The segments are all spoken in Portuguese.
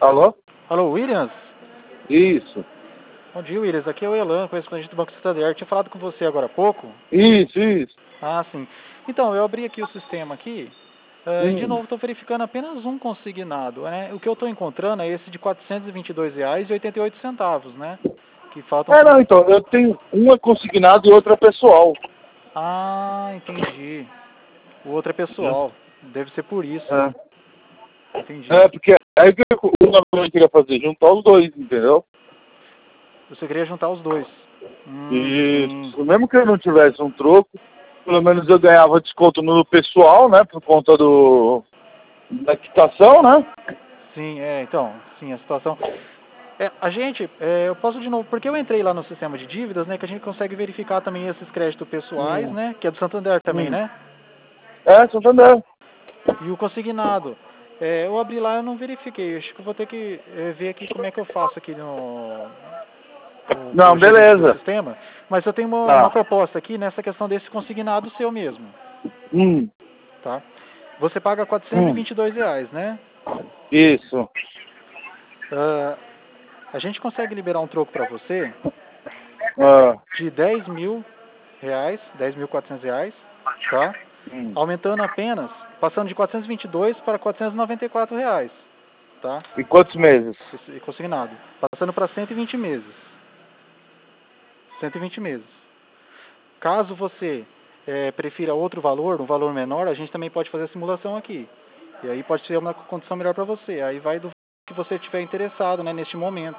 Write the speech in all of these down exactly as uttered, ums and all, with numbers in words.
Alô? Alô, Williams? Isso. Bom dia, Williams. Aqui é o Elan, correspondente do Banco Santander. Tinha falado com você agora há pouco? Isso, isso. Ah, sim. Então, eu abri aqui o sistema aqui. Uh, e de Hum. novo, estou verificando apenas um consignado. Né? O que eu estou encontrando é esse de quatrocentos e vinte e dois reais e oitenta e oito centavos, né? Que faltam... É, não, então, eu tenho uma consignado e outra pessoal. Ah, entendi. O outro é pessoal. Deve ser por isso. É, Entendi. é porque aí o que eu normalmente queria fazer? Juntar os dois, entendeu? Você queria juntar os dois. Hum, Isso. sim. Mesmo que eu não tivesse um troco, pelo menos eu ganhava desconto no pessoal, né? Por conta do da quitação, né? Sim, é, então, sim, a situação... É, a gente, é, eu posso de novo, porque eu entrei lá no sistema de dívidas, né, que a gente consegue verificar também esses créditos pessoais, Hum. né, que é do Santander também, Hum. né? É, Santander. E o consignado. É, eu abri lá, eu não verifiquei, acho que eu vou ter que é, ver aqui como é que eu faço aqui no... O, Não, o gerente do beleza. sistema, mas eu tenho uma, uma Tá. proposta aqui nessa questão desse consignado seu mesmo, Hum. tá? Você paga quatrocentos e Hum. vinte e dois reais, né? Isso. Uh, a gente consegue liberar um troco para você Ah. de dez mil reais, dez mil e quatrocentos reais, tá? Hum. Aumentando apenas, passando de quatrocentos e vinte e dois para quatrocentos e noventa e quatro reais, tá? E quantos meses? Esse consignado. Passando para cento e vinte meses. cento e vinte meses. Caso você é, prefira outro valor, um valor menor, a gente também pode fazer a simulação aqui. E aí pode ser uma condição melhor para você. Aí vai do que você estiver interessado, né, neste momento.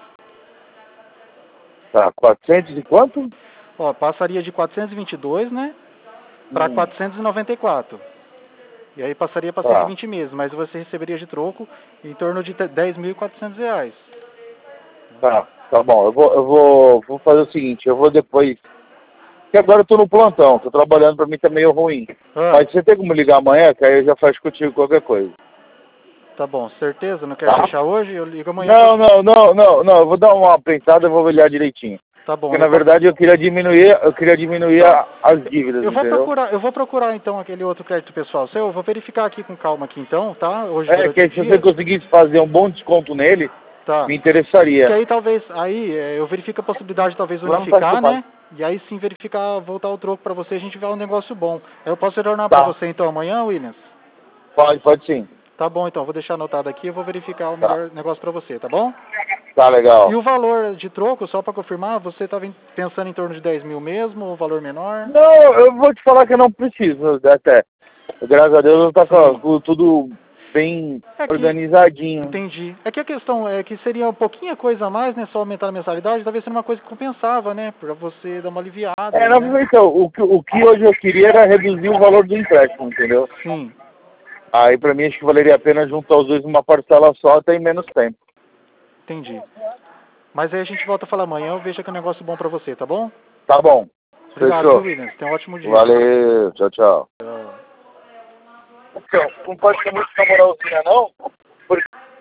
Tá, quatrocentos e quanto? Ó, passaria de quatrocentos e vinte e dois, né, para Hum. quatrocentos e noventa e quatro. E aí passaria para cento e Tá. vinte meses, mas você receberia de troco em torno de dez mil e quatrocentos reais. Tá, tá bom. Eu vou, eu vou, vou fazer o seguinte, eu vou depois. Porque agora eu tô no plantão, tô trabalhando, pra mim tá meio ruim. Ah, Mas você tem como ligar amanhã, que aí eu já faço contigo qualquer coisa. tá bom, certeza? Não quer Tá? fechar hoje? Eu ligo amanhã pra... Não, não, não, não, não. Eu vou dar uma pensada e vou olhar direitinho. Tá bom, Porque eu na vou... verdade eu queria diminuir, eu queria diminuir Tá. a- as dívidas, Eu vou entendeu? procurar, eu vou procurar então aquele outro crédito pessoal seu, eu vou verificar aqui com calma aqui então, tá? Hoje É, durante que o aí se você dia. conseguisse fazer um bom desconto nele, Tá. me Que interessaria. aí talvez, aí é, eu verifico a possibilidade de talvez Lá não tá unificar, ocupado. né? E aí sim verificar, voltar o troco pra você, a gente vê um negócio bom. Eu posso retornar pra Tá, você então amanhã, Williams? pode, pode sim. Tá bom então, vou deixar anotado aqui, eu vou verificar o Tá, melhor negócio pra você, tá bom? tá E legal. o valor de troco, só pra confirmar, você estava pensando em torno de dez mil mesmo, ou valor menor? Não, eu vou te falar que eu não preciso até. Graças a Deus tá com Sim. com tudo bem É que, organizadinho. entendi. É que a questão é que seria um pouquinho coisa a mais, né? Só aumentar a mensalidade, talvez seria uma coisa que compensava, né? Pra você dar uma aliviada É, aí, não, né? então, o, que- o que hoje eu queria era reduzir o valor do empréstimo, entendeu? Sim, Aí pra mim acho que valeria a pena juntar os dois numa parcela só, até em menos tempo. entendi. Mas aí a gente volta a falar amanhã, eu vejo que é um negócio bom pra você, tá bom? Tá bom. Obrigado, viu, Fechou. Williams? Tenha um ótimo dia. Valeu. Tchau, tchau. Tchau. Então, não pode ser muito namoralzinha não, porque